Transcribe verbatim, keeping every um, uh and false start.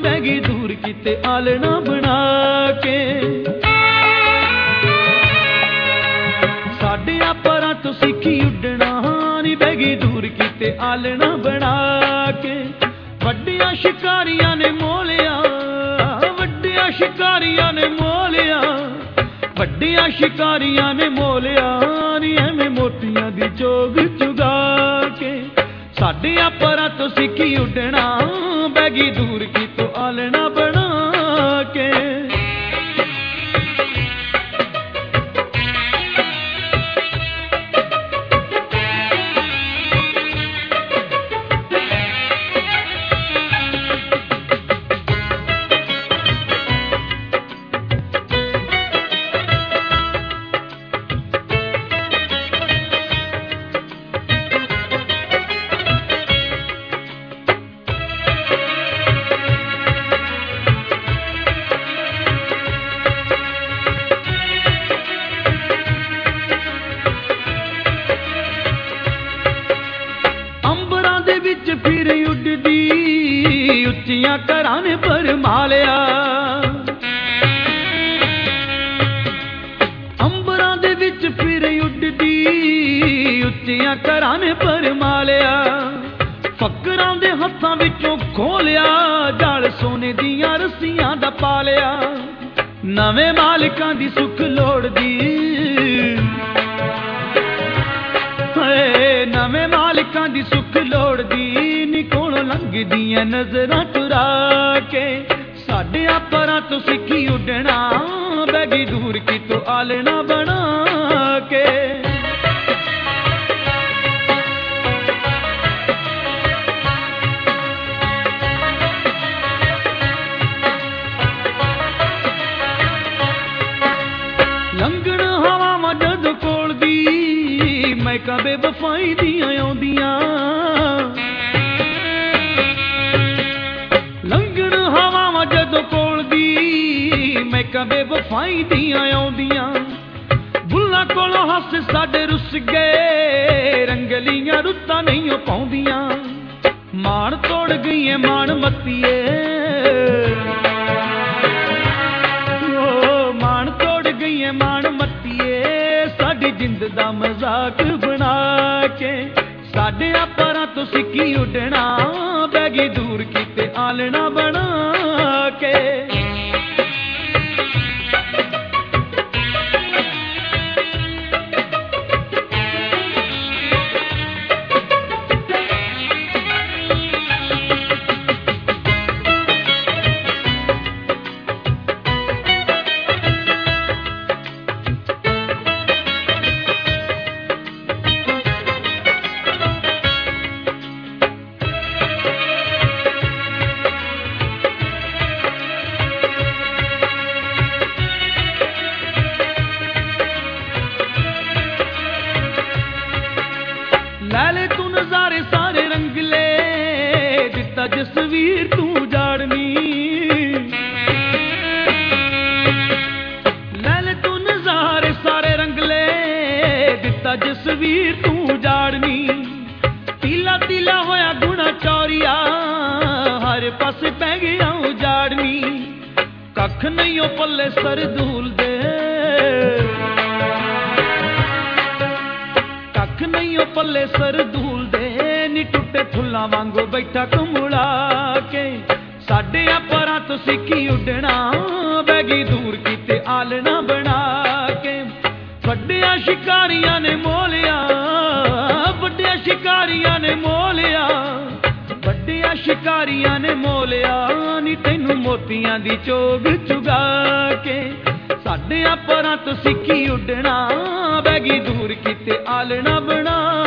बह गई दूर किते आलना बना के। साडियां परां तो सीखी उडना नी बह गई दूर किते आलना बना के। वड्डियां शिकारियां ने मोलिया वड्डियां शिकारियां ने मोलिया वड्डियां शिकारियां ने मोलिया नी एवें मोतियां दी चोग चुगा के। साडियां परां तो सीखी उडना बह गई दूर की तो आलना बना के। फिर उडदी उच्चियां घरां ने भरमालिया। अंबरां दे विच फिर उडदी उच्चियां घरां ने भरमालिया। फकरां दे हत्थां विचों खोलिया जाल सोने दियां रस्सियां दा पालिया। नवें मालिकां दी सुख लोड़दी नवें मालिकां दी सुख लोड़दी नी कोलों लंघदियां नजरां चुरा के। साडियां परां तो सीखी उडना बह गई दूर की तो आलना बना के। लंघण हवावां जदों कोल दी मैकां बेवफाई दियां आउंदियां। लंघण हवावां जदों कोल दी मैकां बेवफाई दियां आउंदियां। बुल्लां कोलों हस साडे रुस गए रंगलियां रुत्तां नहीं पाउंदियां। मान तोड़ गई है मान मत्तीए मान तोड़ गई है मान मत्तीए साडी जिंद दा मजाक बना के। साडियां परां तो सीखी उडना बह गई दूर किते आलना बना के। लाले तू नजारे सारे रंगले दिता जसवीर तू जाड़नी। लाले तू नजारे सारे रंगले दिता जसवीर तू जाड़नी। तीला तीला होया गुना चौरिया हर पासे पै गया उजाड़नी। कख नहीं ओ पल्ले सर धूल दे कख नहीं ओ पल्ले सर धूल दे नी टुटे फुल्लां वांगू बैठा कमुड़ा के। साडियां परां तो सीखी उडना बह गई दूर किते आलना बना के। वड्डियां शिकारियां ने मोलिया वड्डियां शिकारियां ने मोलिया वड्डियां शिकारियां ने मोलिया नी तैनूं मोतियां दी चोग चुगा के। साडियां परां तो सीखी उडना बह गई दूर किते आलना बना